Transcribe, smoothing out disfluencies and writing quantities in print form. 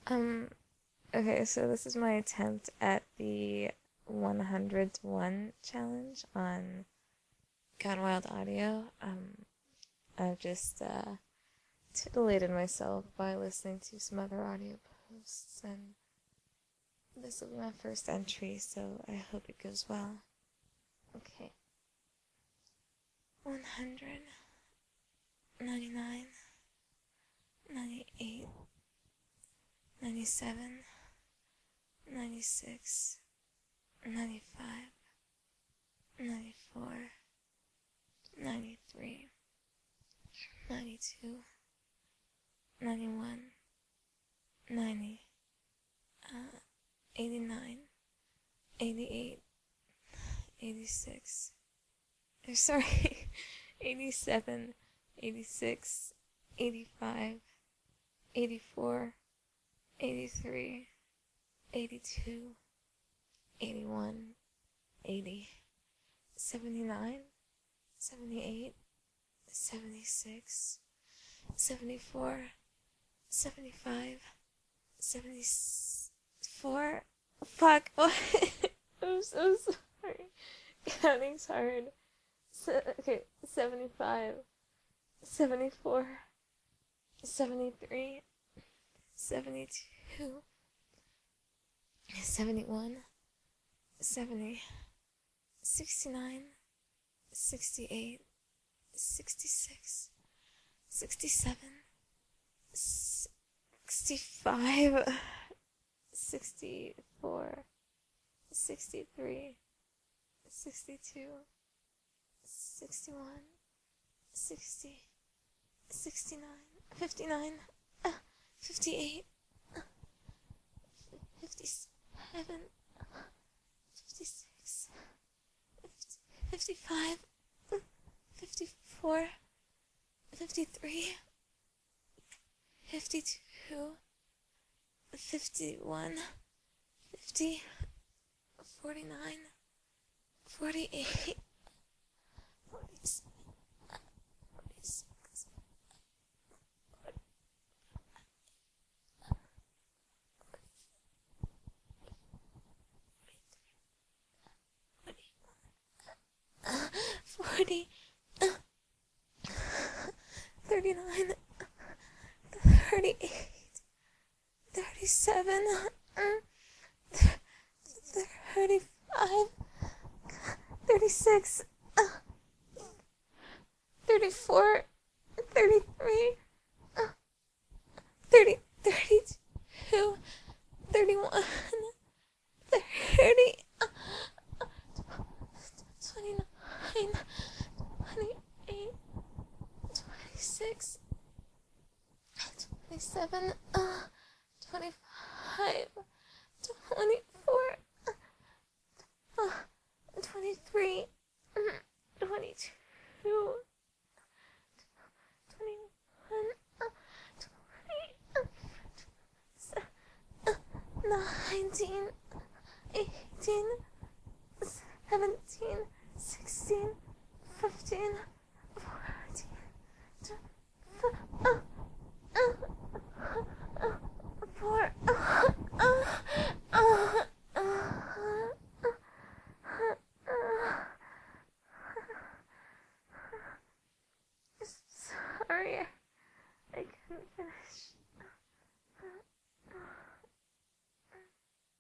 Um, okay, so this is my attempt at the 100 to 1 challenge on Gone Wild Audio. I've just titillated myself by listening to some other audio posts, and this will be my first entry, so I hope it goes well. Okay. 100, 99, 98, 97, 96, 95, 94, 93, 92, 91, 90, 89, 88, 86, sorry, 87, 86, 85, 84, 83, 82, 81, 80, 79, 78, 76, 74, 75, 74. Fuck. I'm so sorry. Counting's hard. Okay, 75, 74, 73, 72, 71, 70, 69, 68, 66, 67, 65, 64, 63, 62, 61, 60, 69, 59, 58, 57, 56, 55, 54, 53, 52, 51, 50, 49, 48, 47, 46, 40, 39, 38, 37, 35, 36, 34, 33, 30, 32, 31, 30, 29, 28, 26, 27, 25, 24, 23, 22, 21, 19, 18, 17, 16, 15,